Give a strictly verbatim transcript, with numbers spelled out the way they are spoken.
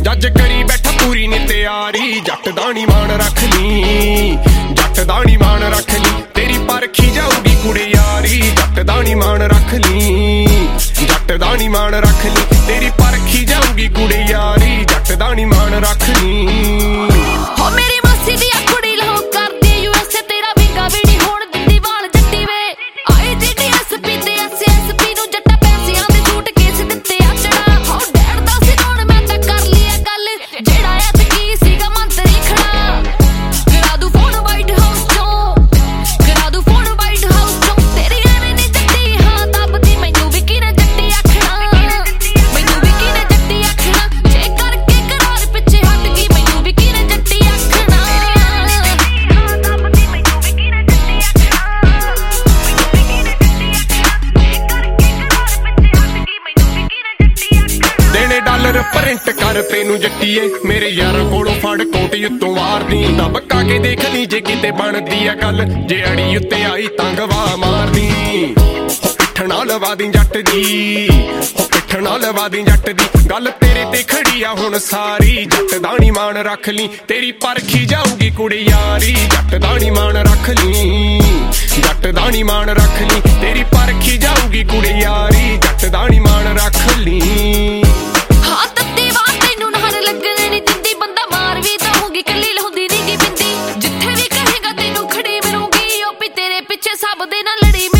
जज करी बैठा पूरी नी तैयारी जट दा नी मान रख ली जट दा नी मान रख ली तेरी परखी जाऊगी कुड़े यारी जट दा नी मान रख ली जट दा नी मान रख ली तेरी परखी जाऊगी कुड़े यारी जट दा नी मान रख ली हो मेरी मासी दी कुड़ी लहो करदी यूएसए तेरा विंगा भी नहीं होण दिंदी वाल जट्टी वे आए जेडी एसपी ते एसएसपी नु जट्टा पैसियां दे सूट केस दित्ते आ चढ़ा हो डैड दा सी कौन मैं तां कर लिया गल जेड़ा ऐत की सीगा मंत्री खड़ा करा दू फोन वाइट हाउस चों करा दू फोन वाइट हाउस चों तेरी एवें नी जट्टी हां दबदी मैनू भी की ना जट्टी आखना मैनू भी की ना जट्टी आखना जे करके करार पिछे हट गई मैनू भी की ना जट्टी आखना दबदी मैनू भी की ना जट्टी आखना देने डॉलर प्रिंट कर तेनू जट्टीए मेरे यार कोलों फड़ कोट उत्तों वारनी दबका के देख ली जे किते बनदी आ गल जे अड़ी उत्ते आई तां गवा मारनी पिठ नाल लवा दी जट दी पिठ नाल लवा दी जट दी गल तेरे ते खड़ी आ हुण सारी जट दा नी मान रख ली तेरी परखी जाऊगी कुड़ी यारी जट दा नी मान रख ली जट दा नी मान रख ली तेरी परखी जाऊगी कुड़ी यारी जट दा नी मान रख ली हाँ तत्ती बात तैनू नहर लगने नी दिंदी बंदा मार भी दऊंगी कली लहुंदी नी गी बिंदी जिथे भी कहेगा तैनू खड़ी मिलूंगी ओ पी तेरे पिछे सब दे ना लड़ी